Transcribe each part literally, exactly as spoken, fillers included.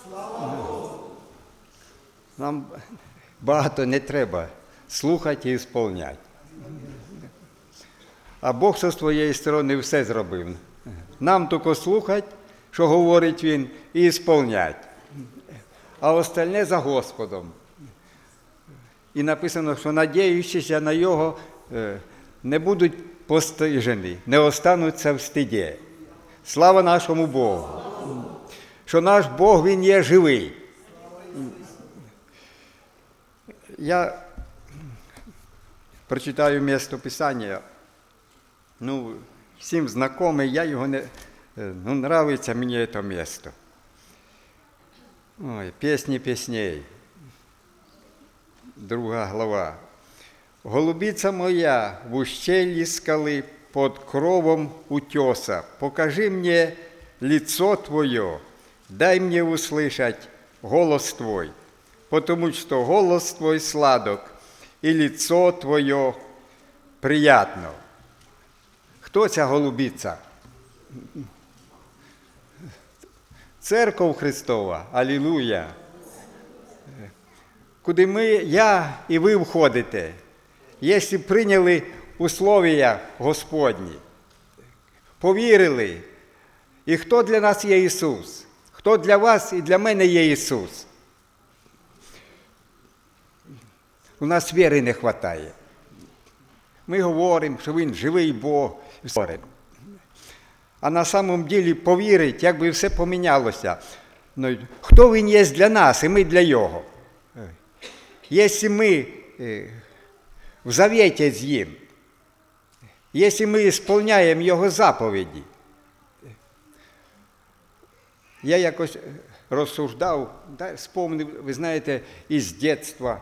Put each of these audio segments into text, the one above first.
Нам багато не треба слухати і ісполняти. А Бог зі своєї сторони все зробив. Нам тільки слухати, що говорить Він, і ісполняти. А остальне за Господом. І написано, що надіючися на Його не будуть постижені, не остануться в стиді. Слава нашому Богу! Що наш Бог, Він є живий. Я прочитаю місце Писання. Ну, всім знайоме, я його не... Ну, нравиться мені це місце. Ой, пісні пісней. Друга глава. «Голубица моя в ущелье скалы под кровом утеса, покажи мне лицо Твое, дай мне услышать голос Твой, потому что голос Твой сладок, и лицо Твое приятно». Хто ця голубиця? Церков Христова, алілуя. Куди ми, я і ви входите, якщо прийняли условия Господні, повірили, і хто для нас є Ісус, хто для вас і для мене є Ісус. У нас віри не вистачає. Ми говоримо, що Він живий Бог. А на самом ділі повірить, як би все помінялося. Ну, хто Він є для нас, і ми для Його. Якщо ми в завіті з Ним, якщо ми виконуємо Його заповіді. Я якось розсуждав, да, спомнив, ви знаєте, із дитинства.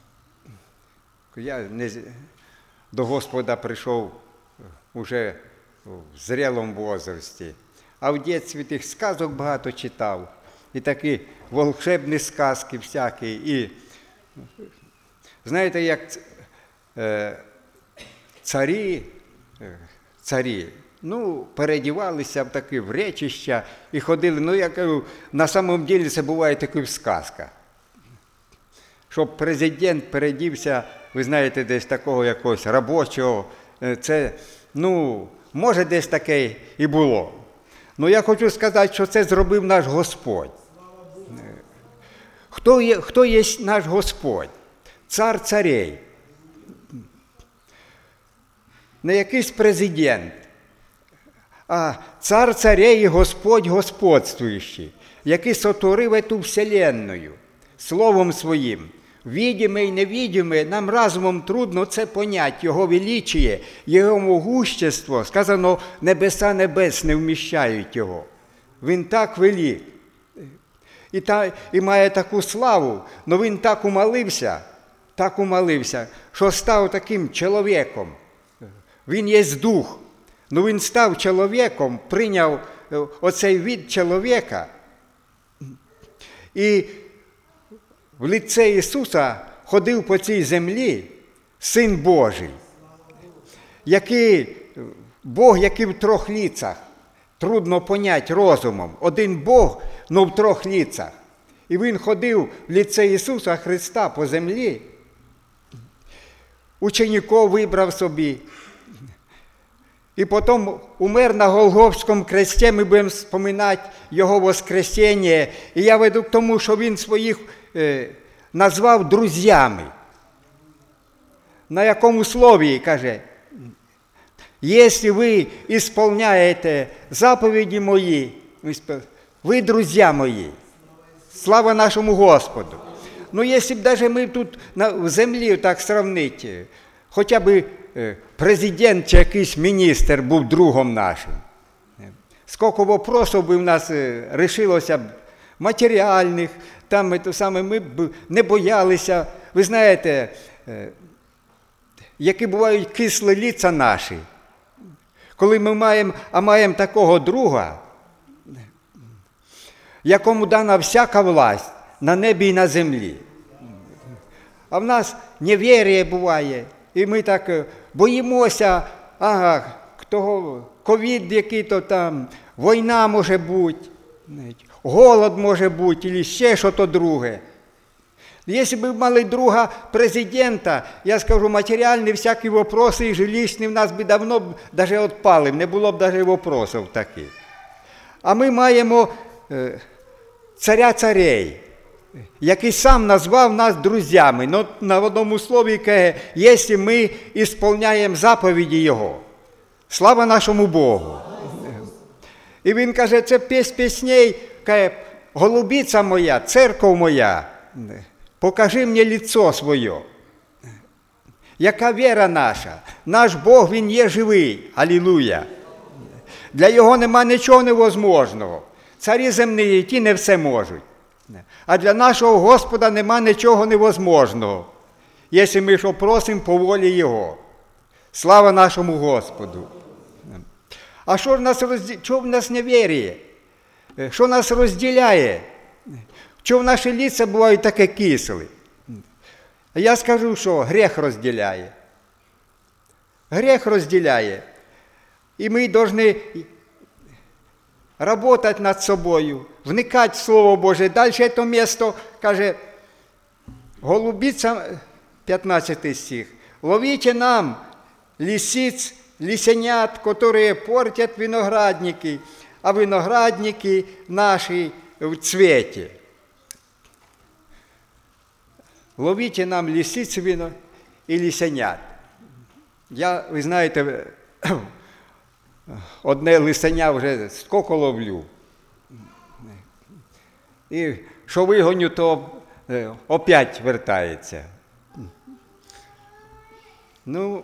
Я не, до Господа прийшов уже в зрілому возрасті. А в дитинстві тих сказок багато читав. І такі волшебні сказки всякі. І знаєте, як е, царі, царі, ну, переодівалися в такі вречища і ходили. Ну, я кажу, на самом деле це буває таке в сказках. Щоб президент переодівся, ви знаєте, десь такого якогось робочого, це, ну, може, десь таке і було. Ну, я хочу сказати, що це зробив наш Господь. Хто є, хто є наш Господь? Цар царей. Не якийсь президент, а цар царей і Господь господствуючий, який сотворив эту вселенную словом своїм. Відіме і невідіме, нам разумом трудно це понять, Його величіє, Його могущество. Сказано, небеса небес не вміщають Його. Він так велик. І, та, і має таку славу, але Він так умолився, так умолився, що став таким чоловіком. Він є дух, але Він став чоловіком, прийняв оцей від чоловіка. І в лице Ісуса ходив по цій землі Син Божий, який, Бог, який в трьох лицях, трудно понять розумом. Один Бог, но в трьох лицях. І Він ходив в лице Ісуса Христа по землі, учеників вибрав собі, і потім умер на Голгофському кресті, ми будемо споминати Його воскресіння. І я веду к тому, що Він своїх е, назвав друзями. На якому слові, каже, якщо ви ісполняєте заповіді мої, ви друзі мої. Слава нашому Господу. Ну, якщо б навіть ми тут на, в землі так сравнити, хоча б президент чи якийсь міністр був другом нашим. Скільки вопросів би в нас рішилося б матеріальних, там ми, то саме, ми б не боялися. Ви знаєте, які бувають кислі лиця наші. Коли ми маємо, а маємо такого друга, якому дана всяка власть на небі і на землі. А в нас невір'я буває, і ми так боїмося, ага, того ковід який-то там, війна може бути. голод може бути, або ще щось друге. Якщо б ми мали друга президента, я скажу, матеріальні всякі вопроси і жилищні в нас би давно б даже відпали, не було б навіть вопросів таких. А ми маємо е, царя царей, який сам назвав нас друзями. Но на одному слові каже, якщо ми ісполняємо заповіді Його. Слава нашому Богу! І він каже, це піснь пісней, каже, голубиця моя, церков моя, покажи мені лицо своє. Яка віра наша? Наш Бог, Він є живий. Алілуя! Для Його нема нічого невозможного. Царі земні, ті не все можуть. А для нашого Господа нема нічого невозможного, якщо ми що просимо по волі Його. Слава нашому Господу! А що в нас, розділяє? Що в нас невір'я? Що нас розділяє? Чого наші лиця бувають таке кислі? Я скажу, що гріх розділяє. Гріх розділяє. І ми повинні працювати над собою, вникати в Слово Боже. Далі це місто, каже, голубиця, п'ятнадцятий стих, ловите нам лисиц, лисенят, которые портят виноградники, а виноградники наши в цвете. Ловите нам лисиц вино и лисенят. Я, ви знаєте, одне лисеня вже скільки ловлю. І що вигоню, то опять вертається. Ну,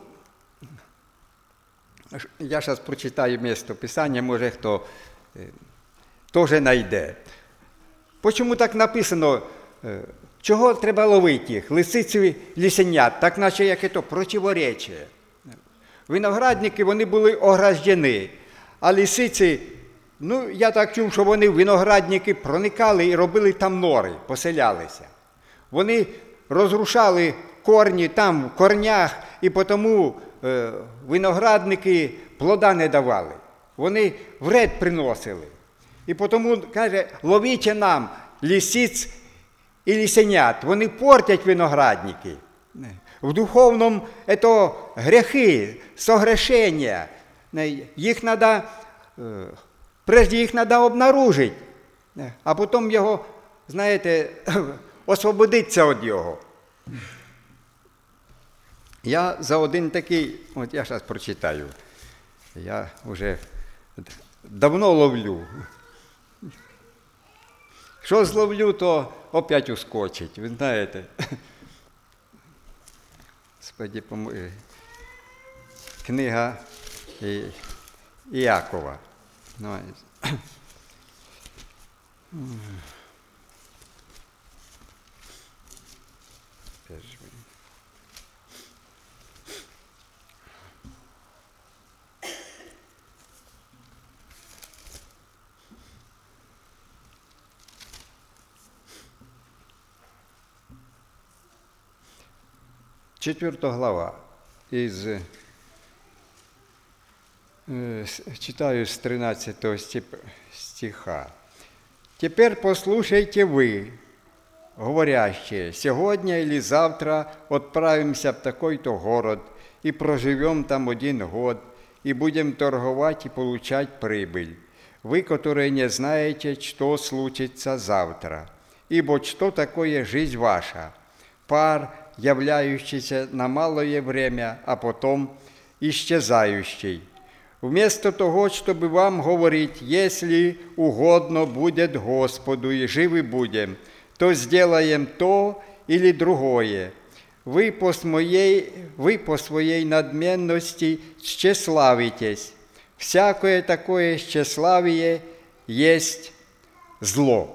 я зараз прочитаю місце Писання, може хто теж знайде. Чому так написано, чого треба ловити їх? Лисиці, лисенят, так наче як це противоречие. Виноградники, вони були ограждені, а лисиці, ну, я так чув, що вони в виноградники проникали і робили там нори, поселялися. Вони розрушали корні там, в корнях, і тому е, виноградники плода не давали. Вони вред приносили. І тому, каже, ловіть нам лисиць і лисенят. Вони портять виноградники. В духовному це гріхи, согрешення. Їх треба, прежде їх треба обнаружити, а потім його, знаєте, освободитися від його. Я за один такий, от я зараз прочитаю, я вже давно ловлю. Що зловлю, то опять ускочить, ви знаєте. Господи, поможи. Книга Іакова. Ну, четвертая глава, из, э, читаю с тринадцатого стиха. «Теперь послушайте вы, говорящие, сегодня или завтра отправимся в такой-то город и проживем там один год, и будем торговать и получать прибыль. Вы, которые не знаете, что случится завтра, ибо что такое жизнь ваша? Пар, являющийся на малое время, а потом исчезающий. Вместо того, чтобы вам говорить, если угодно будет Господу и живы будем, то сделаем то или другое. Вы по своей, вы по своей надменности тщеславитесь. Всякое такое тщеславие есть зло».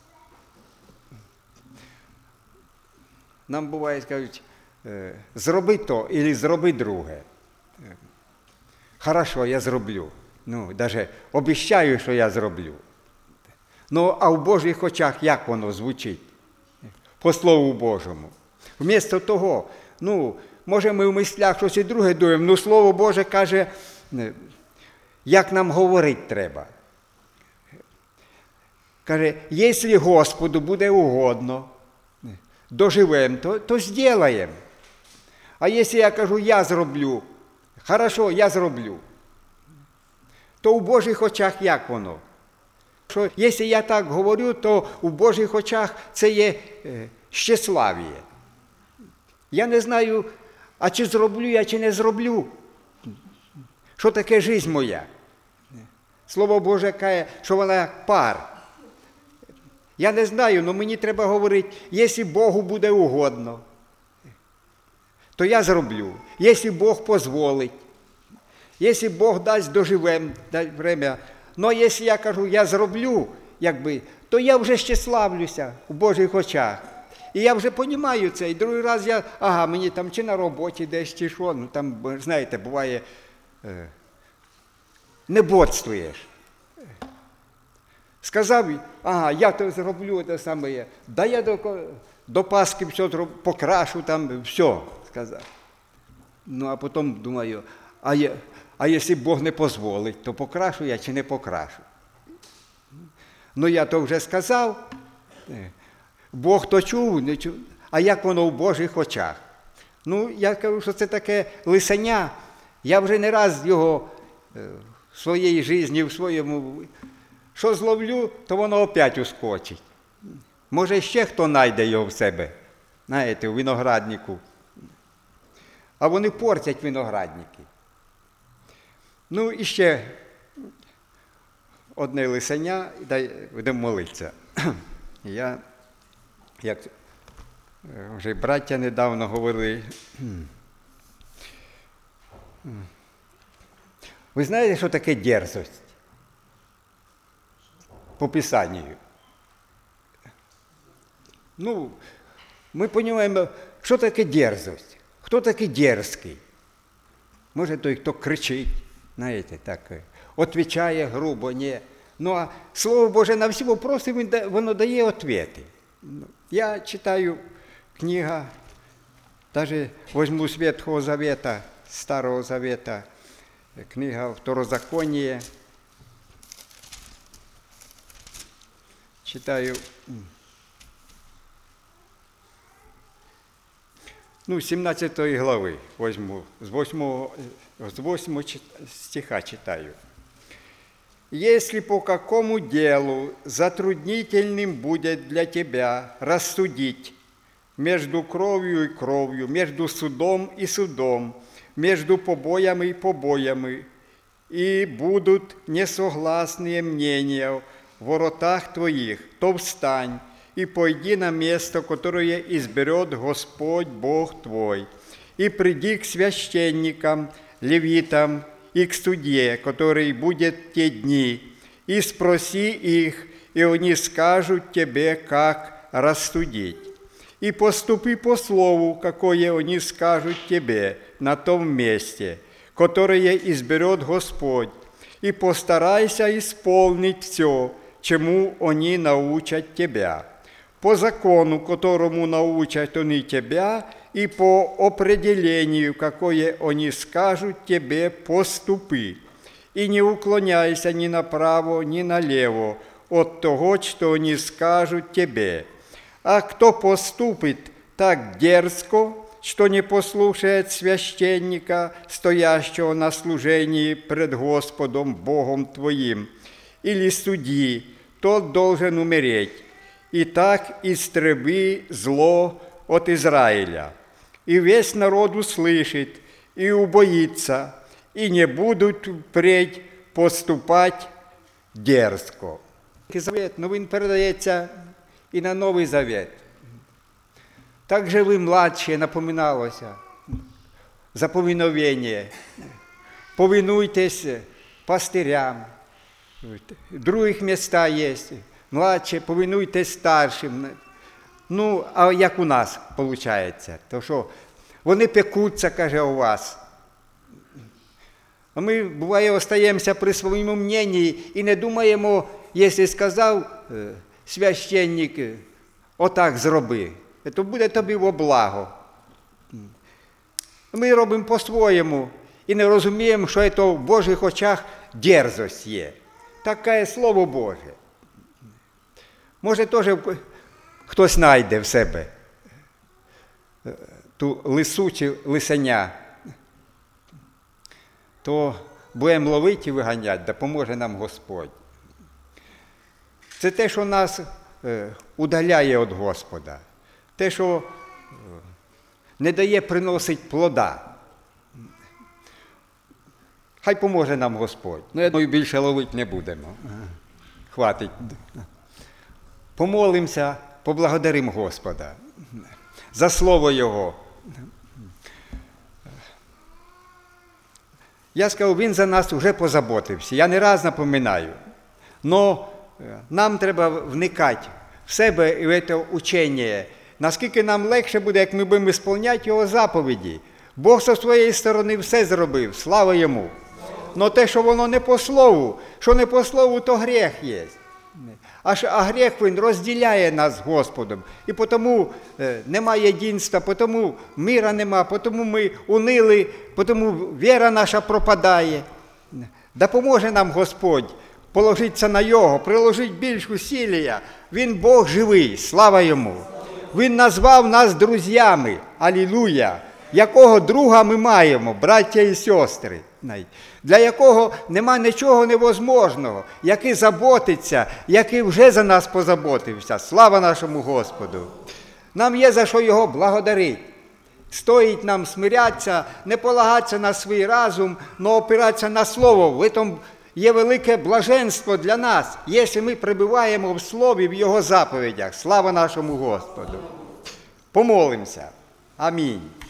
Нам буває, кажуть, зроби то, або зроби друге. Хорошо, я зроблю. Ну, навіть обіцяю, що я зроблю. Ну, а в Божих очах як воно звучить? По Слову Божому. Вмісто того, ну, може ми в мислях щось і друге дуємо, ну, Слово Боже каже, як нам говорити треба. Каже, якщо Господу буде угодно, доживемо, то, то зробимо. А якщо я кажу, я зроблю, хорошо, я зроблю, то у Божих очах як воно? Що, якщо я так говорю, то у Божих очах це є е, щеславіє. Я не знаю, а чи зроблю я, чи не зроблю. Що таке життя моя? Слово Боже каже, що вона як пар. Я не знаю, але мені треба говорити, якщо Богу буде угодно, то я зроблю. Якщо Бог дозволить, якщо Бог дасть доживем время, але якщо я кажу, я зроблю, якби, то я вже щаславлюся у Божих очах. І я вже розумію це. І другий раз я, ага, мені там чи на роботі десь, чи що, ну там, знаєте, буває, е, не бодствуєш. Сказав, ага, я то зроблю те саме. Да я до, до Пасхи все покрашу, там, все, сказав. Ну, а потім думаю, а, я, а якщо Бог не дозволить, то покрашу я чи не покрашу? Ну, я то вже сказав, Бог то чув, не чув, а як воно в Божих очах? Ну, я кажу, що це таке лисеня, я вже не раз його в своїй житті, в своєму... Що зловлю, то воно опять ускочить. Може, ще хто знайде його в себе, знаєте, у винограднику. А вони портять виноградники. Ну, і ще одне лисеня, дай будемо молитися. Я, як вже браття недавно говорили, ви знаєте, що таке дерзость? По Писанню. Ну, ми розуміємо, що таке дерзость, хто такий дерзкий. Може, той, хто кричить, знаєте, так, відповідає грубо, ні. Ну, а Слово Боже на всі питання, воно дає відповіді. Я читаю книга, навіть візьму з Ветхого Завета, Старого Завета, книга Второзаконія, читаю, ну, сімнадцятої глави, возьму, з восьмого, з восьмого стиха читаю. «Если по какому делу затруднительным будет для тебя рассудить между кровью и кровью, между судом и судом, между побоями и побоями, и будут несогласные мнения в воротах твоих, то встань и пойди на место, которое изберет Господь Бог твой, и приди к священникам, левитам и к судье, который будет в те дни, и спроси их, и они скажут тебе, как рассудить. И поступи по слову, какое они скажут тебе на том месте, которое изберет Господь, и постарайся исполнить все, чему они научат тебя, по закону, которому научат они тебя, и по определению, какое они скажут тебе, поступи, и не уклоняйся ни направо, ни налево от того, что они скажут тебе. А кто поступит так дерзко, что не послушает священника, стоящего на служении пред Господом Богом твоим, или судьи, тот должен умереть. И так истреби зло от Израиля. И весь народ услышит, и убоится, и не будут впредь поступать дерзко». Завет, ну він передається і на Новий Завет. Так же ви, младші, напоминалося, заповіновення. Повинуйтесь пастирям. В других містах є. Младші, повинуйтесь старшим. Ну, а як у нас виходить? То що, вони пекуться, каже, у вас. А ми, буває, остаємося при своєму мненні і не думаємо, якщо сказав священник, отак зроби, то буде тобі во благо. Ми робимо по-своєму і не розуміємо, що це в Божих очах дерзость є. Таке Слово Боже. Може, теж хтось знайде в себе ту лису чи лисеня, то будемо ловити і виганяти, допоможе нам Господь. Це те, що нас удаляє від Господа, те, що не дає приносити плода. Хай поможе нам Господь. Ну, я думаю, більше ловити не будемо. Хватить. Помолимося, поблагодаримо Господа за Слово Його. Я сказав, Він за нас вже позаботився. Я не раз напоминаю. Но нам треба вникати в себе і в це учення. Наскільки нам легше буде, як ми будемо виконувати Його заповіді. Бог зі своєї сторони все зробив. Слава Йому. Но те, що воно не по слову, що не по слову, то гріх є. А, а гріх він розділяє нас з Господом. І тому е, немає єдинства, тому мира нема, тому ми унили, тому віра наша пропадає. Допоможе нам Господь положитися на Його, приложити більш усилля. Він Бог живий, слава Йому. Він назвав нас друзями, алілуя. Якого друга ми маємо, браття і сестри, для якого нема нічого невозможного, який заботиться, який вже за нас позаботився. Слава нашому Господу! Нам є за що Його благодарити. Стоїть нам смирятися, не полагатися на свій розум, але опиратися на Слово. В цьому є велике блаженство для нас, якщо ми перебуваємо в Слові, в Його заповідях. Слава нашому Господу! Помолимося. Амінь.